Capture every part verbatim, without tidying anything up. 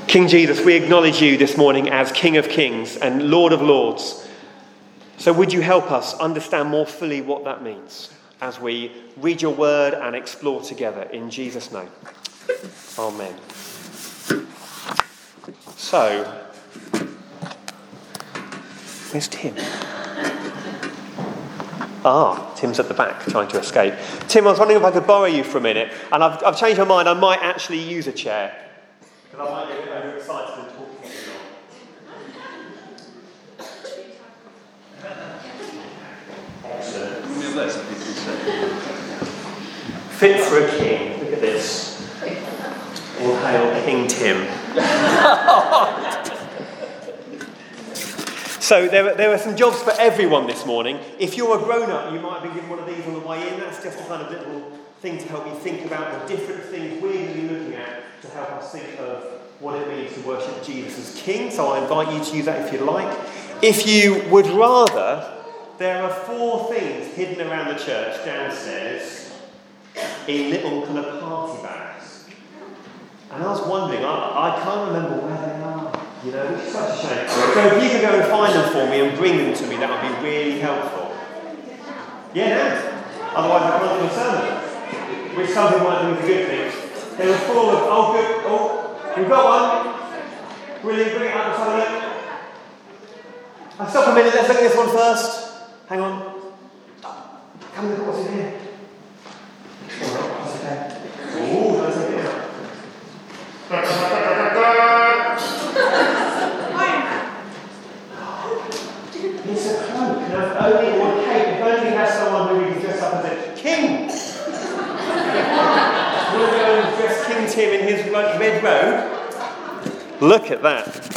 King Jesus, we acknowledge you this morning as King of Kings and Lord of Lords. So would you help us understand more fully what that means as we read your word and explore together in Jesus' name. Amen. So, where's Tim? Ah, Tim's at the back trying to escape. Tim, I was wondering if I could borrow you for a minute, and I've, I've changed my mind. I might actually use a chair, because I might get a bit overexcited and talk too long. Excellent. Fit for a king. Look at this. All hail King Tim. So there, there are some jobs for everyone this morning. If you're a grown-up, you might have been given one of these on the way in. That's just a kind of little thing to help you think about the different things we're going to be looking at to help us think of what it means to worship Jesus as King. So I invite you to use that if you like. If you would rather, there are four things hidden around the church downstairs in little kind of party bags. And I was wondering, I, I can't remember where they are. You know, which is such a shame. So if you could go and find them for me and bring them to me, that would be really helpful. Yeah, no. Otherwise I can't do a sermon. Which some people might think is a good thing. They were full of, oh good, oh, we've got one. Brilliant, bring it up, let's have a look. I'll stop a minute, let's look at this one first. Hang on. Come and look at what's in here. Alright, that's okay. Ooh, that's okay. It's a cloak, and if only, or a cape, if only we had someone who we could dress up as a king. We'll go and dress King Tim in his red robe. Look at that.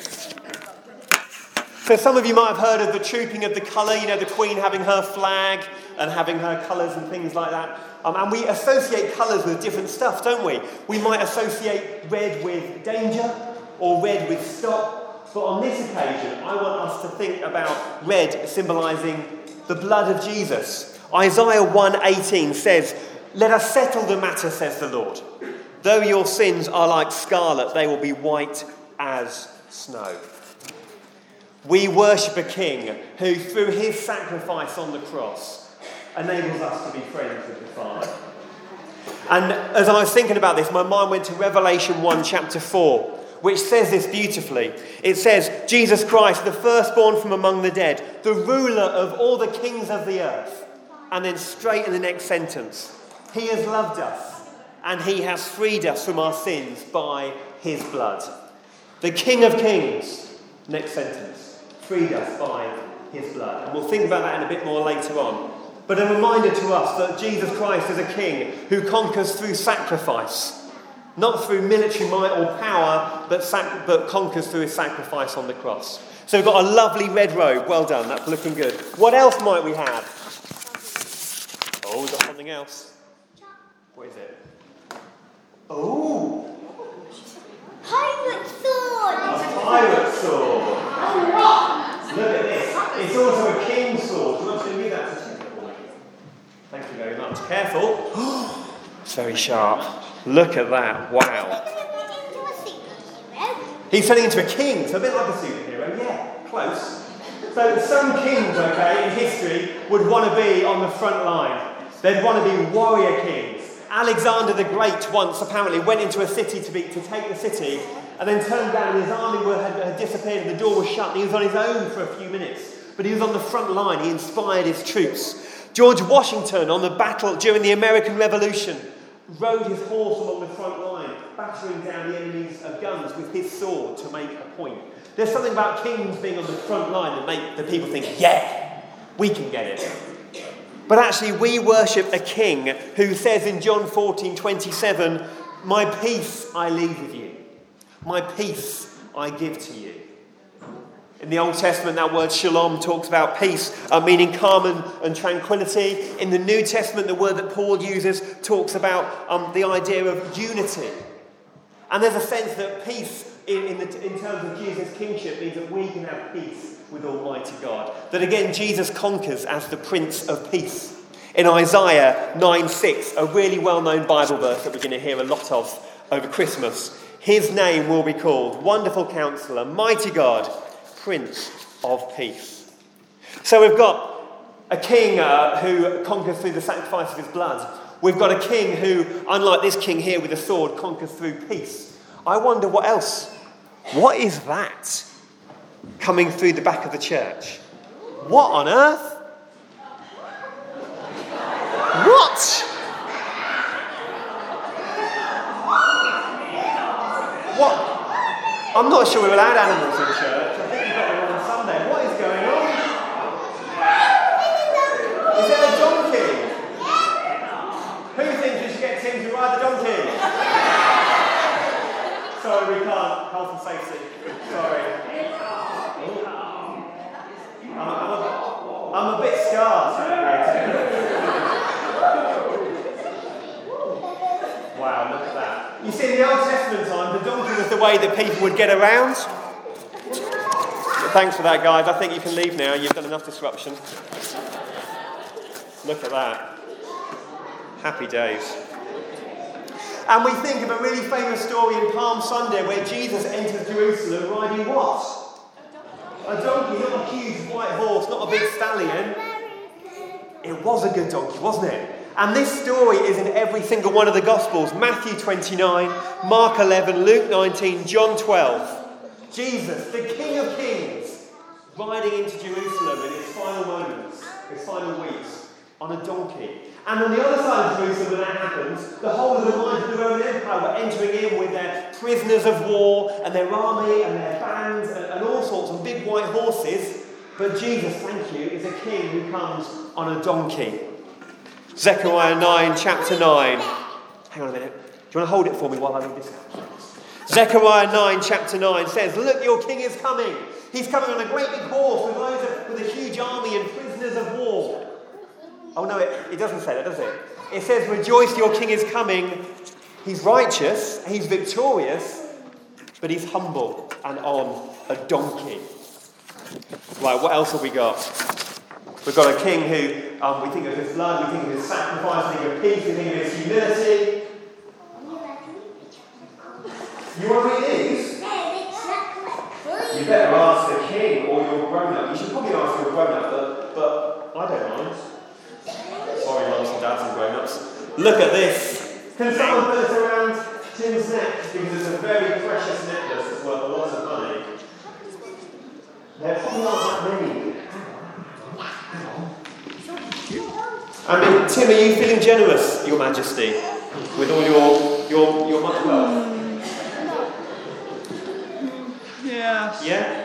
So some of you might have heard of the trooping of the colour, you know, the Queen having her flag and having her colours and things like that. Um, and we associate colours with different stuff, don't we? We might associate red with danger or red with stop. But on this occasion, I want us to think about red symbolising the blood of Jesus. Isaiah one eighteen says, "Let us settle the matter, says the Lord. Though your sins are like scarlet, they will be white as snow." We worship a king who, through his sacrifice on the cross, enables us to be friends with the Father. And as I was thinking about this, my mind went to Revelation one, chapter four, which says this beautifully. It says, Jesus Christ, the firstborn from among the dead, the ruler of all the kings of the earth. And then straight in the next sentence, he has loved us and he has freed us from our sins by his blood. The King of Kings, next sentence, freed us by his blood. And we'll think about that in a bit more later on. But a reminder to us that Jesus Christ is a king who conquers through sacrifice. Not through military might or power, but, sac- but conquers through his sacrifice on the cross. So we've got a lovely red robe. Well done, that's looking good. What else might we have? Oh, we've got something else. What is it? Oh! Pirate sword! A pirate sword! Look at this. It's also a king's sword. Do you want to give that to me? Thank you very much. Careful. It's very sharp. Look at that, wow. He's turning into a king, so a bit like a superhero, yeah, close. So some kings, okay, in history would want to be on the front line. They'd want to be warrior kings. Alexander the Great once apparently went into a city to, be, to take the city and then turned down and his army were, had, had disappeared and the door was shut and he was on his own for a few minutes. But he was on the front line, he inspired his troops. George Washington on the battle during the American Revolution rode his horse along the front line, battering down the enemy's guns with his sword to make a point. There's something about kings being on the front line that make the people think, yeah, we can get it. But actually, we worship a king who says in John fourteen twenty-seven, "My peace I leave with you. My peace I give to you." In the Old Testament, that word shalom talks about peace, uh, meaning calm and, and tranquility. In the New Testament, the word that Paul uses talks about um, the idea of unity. And there's a sense that peace, in, in, the, in terms of Jesus' kingship, means that we can have peace with Almighty God. That again, Jesus conquers as the Prince of Peace. In Isaiah nine six, a really well-known Bible verse that we're going to hear a lot of over Christmas, His name will be called Wonderful Counselor, Mighty God, Prince of Peace. So we've got a king uh, who conquers through the sacrifice of his blood. We've got a king who, unlike this king here with a sword, conquers through peace. I wonder what else. What is that coming through the back of the church? What on earth? What? What? I'm not sure we're allowed animals in church. I think you've got them on Sunday. What is going on? Is it a donkey? Who thinks we should get Tim to ride the donkey? Sorry, we can't. Health and safety. Sorry. I'm, I'm, a, I'm a bit scarred. Wow, look at that. You see, in the Old Testament time, the donkey was the way that people would get around. But thanks for that, guys. I think you can leave now. You've done enough disruption. Look at that. Happy days. And we think of a really famous story in Palm Sunday where Jesus enters Jerusalem riding what? A donkey, not a huge white horse, not a big stallion. It was a good donkey, wasn't it? And this story is in every single one of the Gospels. Matthew twenty-nine, Mark eleven, Luke nineteen, John twelve. Jesus, the King of Kings, riding into Jerusalem in his final moments, his final weeks, on a donkey. And on the other side of Jerusalem, when that happens, the whole of the might of the Roman Empire were entering in with their prisoners of war and their army and their bands and, and all sorts of big white horses. But Jesus, thank you, is a king who comes on a donkey. Zechariah nine, chapter nine. Hang on a minute. Do you want to hold it for me while I read this out? Zechariah nine, chapter nine says, "Look, your king is coming. He's coming on a great big horse with loads of, with a huge army and prisoners of war." Oh no, it, it doesn't say that, does it? It says, "Rejoice, your king is coming. He's righteous, he's victorious, but he's humble and on a donkey." Right, what else have we got? We've got a king who, um, we think of his blood, we think of his sacrifice, we think of peace, we think of his humility. You want to read these? You better ask the king or your grown-up. You should probably ask your grown-up, but, but I don't mind. Sorry, mums and dads and grown-ups. Look at this. Can someone put this around Tim's neck? Because it's a very precious necklace that's worth a lot of money. There probably aren't that many. I mean, Tim, are you feeling generous, Your Majesty, with all your your your much wealth? Yes. Yeah.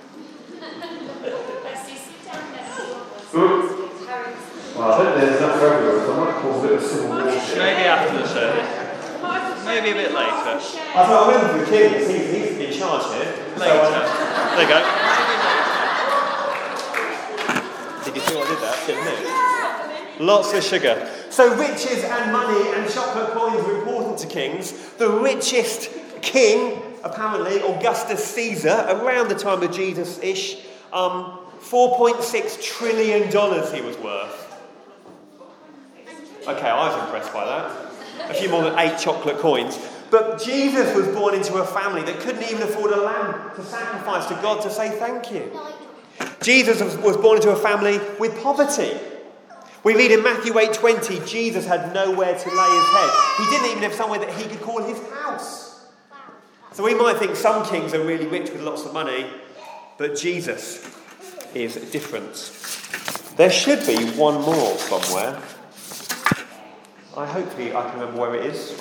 Good. Well, I think there's enough for everyone, so I might cause a bit of civil war. Maybe after the service. Maybe a bit later. I thought I went with the king, he's, he's in charge here. Later. So, uh, there you go. Did you see what I did there? Didn't it? Lots of sugar. So riches and money and chocolate coins were important to kings. The richest king, apparently, Augustus Caesar, around the time of Jesus-ish, um, four point six trillion dollars he was worth. Okay, I was impressed by that. A few more than eight chocolate coins. But Jesus was born into a family that couldn't even afford a lamb to sacrifice to God to say thank you. Jesus was born into a family with poverty. We read in Matthew eight twenty, Jesus had nowhere to lay his head. He didn't even have somewhere that he could call his house. So we might think some kings are really rich with lots of money, but Jesus is different. There should be one more somewhere. I hope I can remember where it is.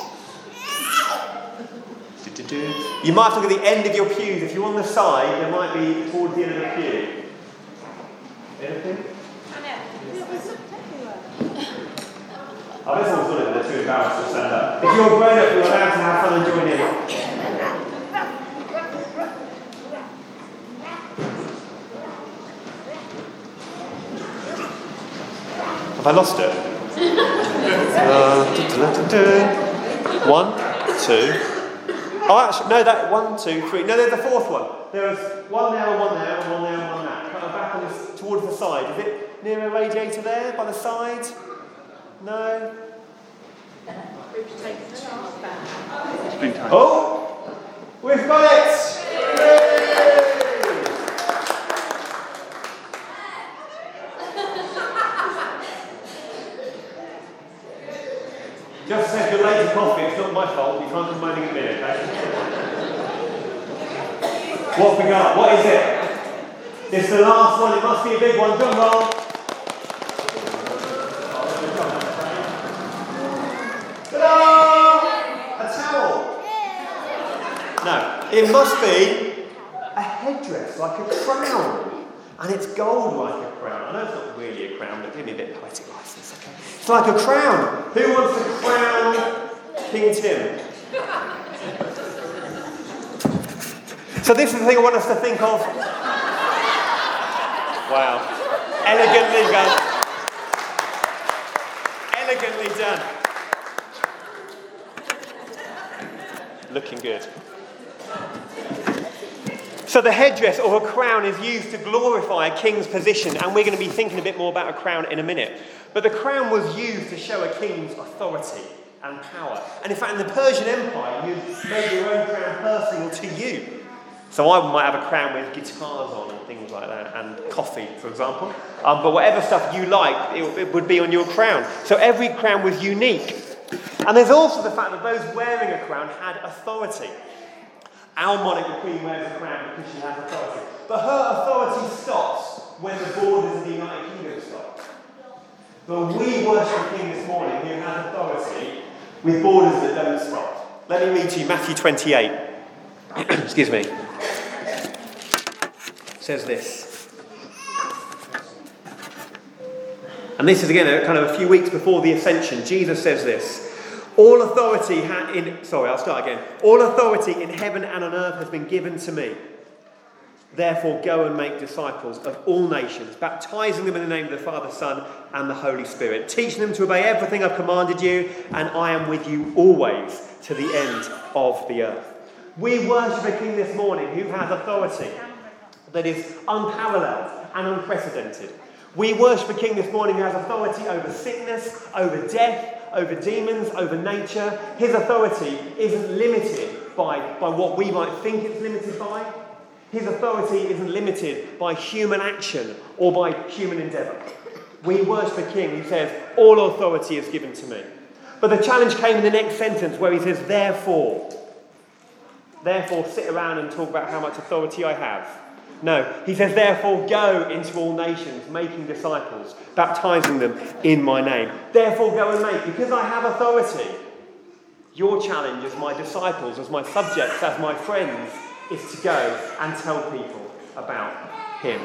You might have to look at the end of your pews. If you're on the side, there might be towards the end of the pew. Anything? I bet someone's done it, but they're too embarrassed to stand up. If you're grown up, you're allowed to have fun and join in. Have I lost it? uh, da, da, da, da. One, two. Oh, actually, no, that one, two, three. No, there's a fourth one. There was one there, and one there, and one there, and one there. Kind of back on this, towards the side. Is it near a radiator there, by the side? No? Oh! We've got it! Just said you're late to coffee, it's not my fault, you can't complain in a minute, okay? What have we got? What is it? It's the last one, it must be a big one, drum roll. Ta-da! A towel. No, it must be a headdress, like a crown. And it's gold like a crown. I know it's not really a crown, but give me a bit of poetic license, okay? It's like a crown. Who wants to crown King Tim? So this is the thing I want us to think of. Wow. Elegantly done. Elegantly done. Looking good. So the headdress or a crown is used to glorify a king's position, and we're going to be thinking a bit more about a crown in a minute. But the crown was used to show a king's authority and power. And in fact, in the Persian Empire, you made your own crown personal to you. So I might have a crown with guitars on and things like that, and coffee, for example. Um, but whatever stuff you like, it, it would be on your crown. So every crown was unique. And there's also the fact that those wearing a crown had authority. Our monarch, the Queen, wears a crown because she has authority. But her authority stops when the borders of the United Kingdom stop. But we worship a king this morning who has authority with borders that don't stop. Let me read to you Matthew twenty-eight. Excuse me. It says this. And this is again a, kind of a few weeks before the ascension. Jesus says this. All authority ha- in sorry, I'll start again. All authority in heaven and on earth has been given to me. Therefore, go and make disciples of all nations, baptizing them in the name of the Father, Son, and the Holy Spirit, teaching them to obey everything I've commanded you, and I am with you always to the end of the earth. We worship a king this morning who has authority that is unparalleled and unprecedented. We worship a king this morning who has authority over sickness, over death, over demons, over nature. His authority isn't limited by, by what we might think it's limited by. His authority isn't limited by human action or by human endeavour. We worship a king who says, all authority is given to me. But the challenge came in the next sentence where he says, therefore. Therefore, sit around and talk about how much authority I have. No, he says, therefore, go into all nations, making disciples, baptizing them in my name. Therefore, go and make. Because I have authority, your challenge as my disciples, as my subjects, as my friends, is to go and tell people about him.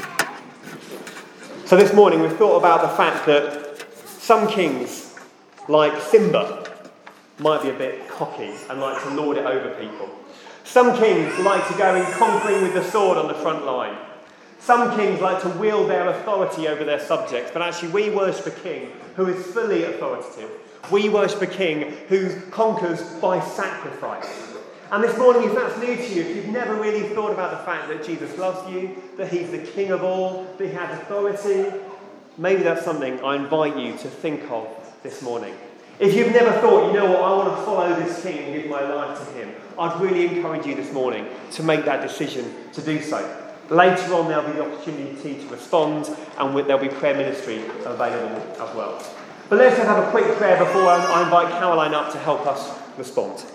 So this morning we've thought about the fact that some kings, like Simba, might be a bit cocky and like to lord it over people. Some kings like to go in conquering with the sword on the front line. Some kings like to wield their authority over their subjects, but actually we worship a king who is fully authoritative. We worship a king who conquers by sacrifice. And this morning, if that's new to you, if you've never really thought about the fact that Jesus loves you, that he's the king of all, that he has authority, maybe that's something I invite you to think of this morning. If you've never thought, you know what, I want to follow this king and give my life to him, I'd really encourage you this morning to make that decision to do so. Later on, there'll be the opportunity to respond, and there'll be prayer ministry available as well. But let's just have a quick prayer before I invite Caroline up to help us respond.